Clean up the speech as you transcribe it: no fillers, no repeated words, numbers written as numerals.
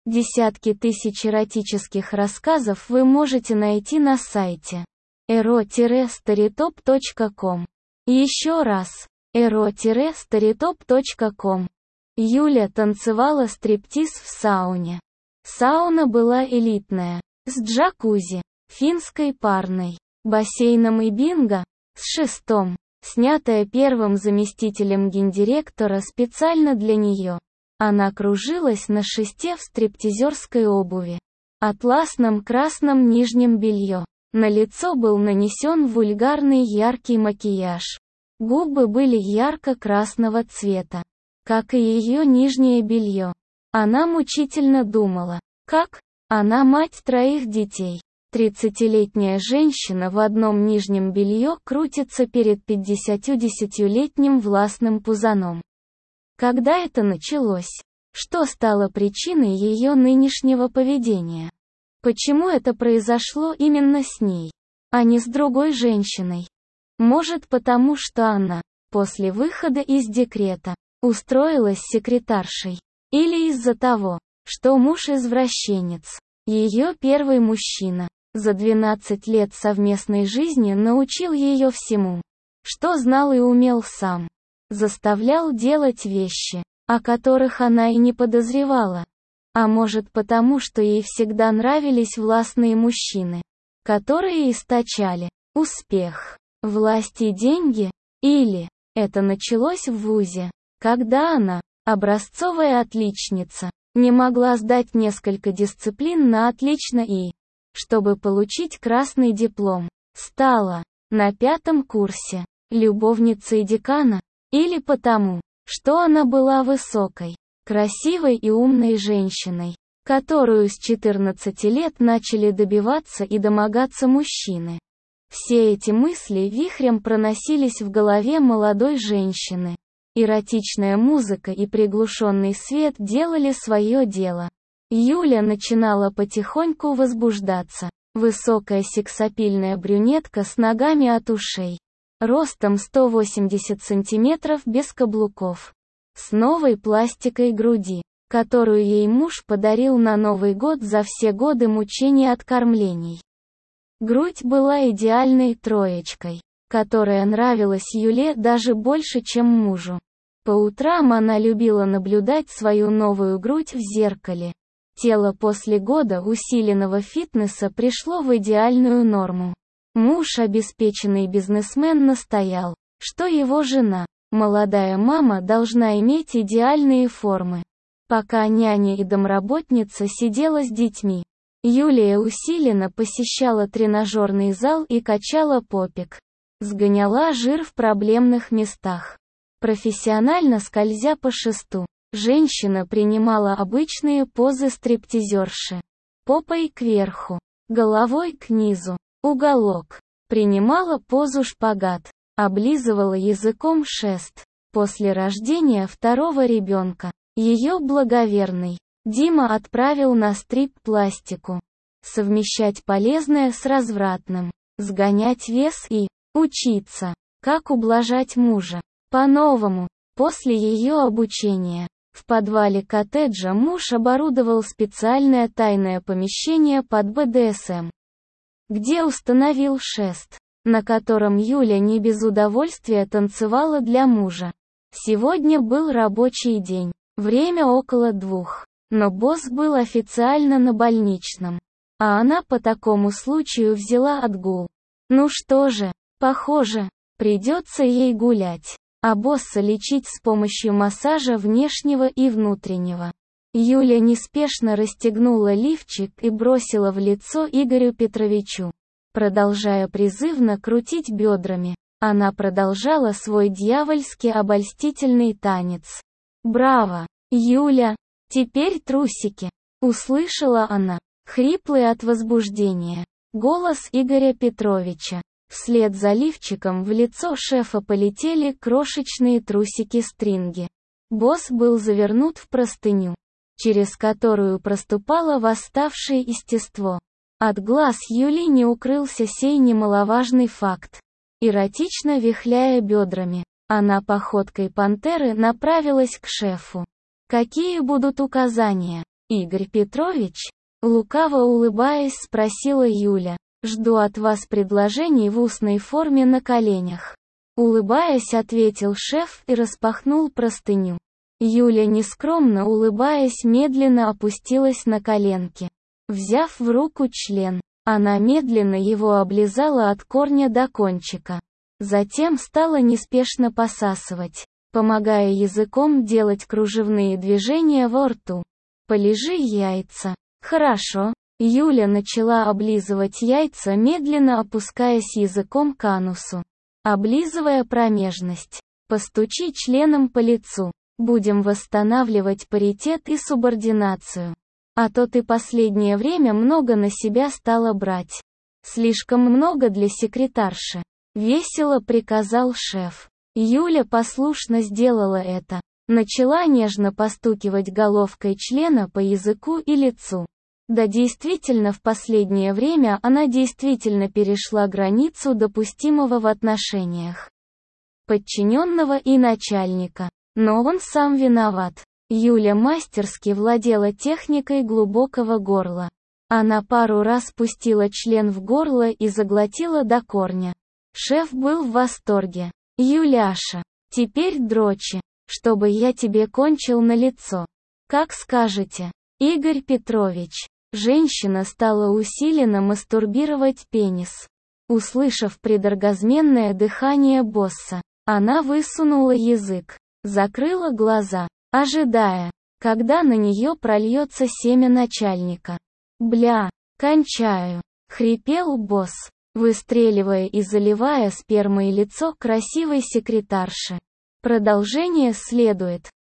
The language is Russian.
Десятки тысяч эротических рассказов вы можете найти на сайте ero-storytop.com. Еще раз, ero-storytop.com. Юля танцевала стриптиз в сауне. Сауна была элитная, с джакузи, финской парной, бассейном и бинго, с шестом, снятая первым заместителем гендиректора специально для нее. Она кружилась на шесте в стриптизерской обуви, атласном красном нижнем белье. На лицо был нанесен вульгарный яркий макияж. Губы были ярко-красного цвета, как и ее нижнее белье. Она мучительно думала, как? Она мать троих детей. 30-летняя женщина в одном нижнем белье крутится перед 50-10-летним властным пузаном. Когда это началось? Что стало причиной ее нынешнего поведения? Почему это произошло именно с ней, а не с другой женщиной? Может, потому что она, после выхода из декрета, устроилась секретаршей? Или из-за того, что муж извращенец, ее первый мужчина, за 12 лет совместной жизни научил ее всему, что знал и умел сам, заставлял делать вещи, о которых она и не подозревала. А может потому, что ей всегда нравились властные мужчины, которые источали успех, власть и деньги? Или это началось в вузе, когда она, образцовая отличница, не могла сдать несколько дисциплин на отлично и, чтобы получить красный диплом, стала, на 5-м курсе, любовницей декана? Или потому, что она была высокой, красивой и умной женщиной, которую с 14 лет начали добиваться и домогаться мужчины? Все эти мысли вихрем проносились в голове молодой женщины. Эротичная музыка и приглушенный свет делали свое дело. Юля начинала потихоньку возбуждаться. Высокая сексапильная брюнетка с ногами от ушей, ростом 180 сантиметров без каблуков, с новой пластикой груди, которую ей муж подарил на Новый год за все годы мучений от кормлений. Грудь была идеальной троечкой, которая нравилась Юле даже больше, чем мужу. По утрам она любила наблюдать свою новую грудь в зеркале. Тело после года усиленного фитнеса пришло в идеальную норму. Муж, обеспеченный бизнесмен, настоял, что его жена, молодая мама, должна иметь идеальные формы. Пока няня и домработница сидела с детьми, Юлия усиленно посещала тренажерный зал и качала попик. Сгоняла жир в проблемных местах. Профессионально скользя по шесту, женщина принимала обычные позы стриптизерши. Попой кверху, головой к низу, уголок. Принимала позу шпагат, облизывала языком шест. После рождения второго ребенка, ее благоверный, Дима отправил на стрип-пластику. Совмещать полезное с развратным, сгонять вес и учиться, как ублажать мужа. По-новому, после ее обучения, в подвале коттеджа муж оборудовал специальное тайное помещение под БДСМ, где установил шест, на котором Юля не без удовольствия танцевала для мужа. Сегодня был рабочий день, время около 2, но босс был официально на больничном, а она по такому случаю взяла отгул. Ну что же, похоже, придется ей гулять, а босса лечить с помощью массажа внешнего и внутреннего. Юля неспешно расстегнула лифчик и бросила в лицо Игорю Петровичу. Продолжая призывно крутить бедрами, она продолжала свой дьявольски обольстительный танец. «Браво, Юля! Теперь трусики!» Услышала она, хриплый от возбуждения, голос Игоря Петровича. Вслед за лифчиком в лицо шефа полетели крошечные трусики-стринги. Босс был завернут в простыню, через которую проступало восставшее естество. От глаз Юли не укрылся сей немаловажный факт. Эротично вихляя бедрами, она походкой пантеры направилась к шефу. «Какие будут указания, Игорь Петрович? Лукаво улыбаясь, спросила Юля. Жду от вас предложений в устной форме на коленях. Улыбаясь, ответил шеф и распахнул простыню. Юля, нескромно улыбаясь, медленно опустилась на коленки. Взяв в руку член, она медленно его облизала от корня до кончика. Затем стала неспешно посасывать, помогая языком делать кружевные движения во рту. «Полижи яйца». «Хорошо». Юля начала облизывать яйца, медленно опускаясь языком к анусу. Облизывая промежность. «Постучи членом по лицу. Будем восстанавливать паритет и субординацию. А то ты последнее время много на себя стала брать. Слишком много для секретарши». Весело приказал шеф. Юля послушно сделала это. Начала нежно постукивать головкой члена по языку и лицу. Да, действительно, в последнее время она действительно перешла границу допустимого в отношениях подчиненного и начальника. Но он сам виноват. Юля мастерски владела техникой глубокого горла. Она пару раз пустила член в горло и заглотила до корня. Шеф был в восторге. «Юляша, теперь дрочи, чтобы я тебе кончил на лицо. Как скажете, Игорь Петрович». Женщина стала усиленно мастурбировать пенис. Услышав предоргазменное дыхание босса, она высунула язык, закрыла глаза, ожидая, когда на нее прольется семя начальника. «Бля, кончаю», — хрипел босс, выстреливая и заливая спермой лицо красивой секретарши. Продолжение следует.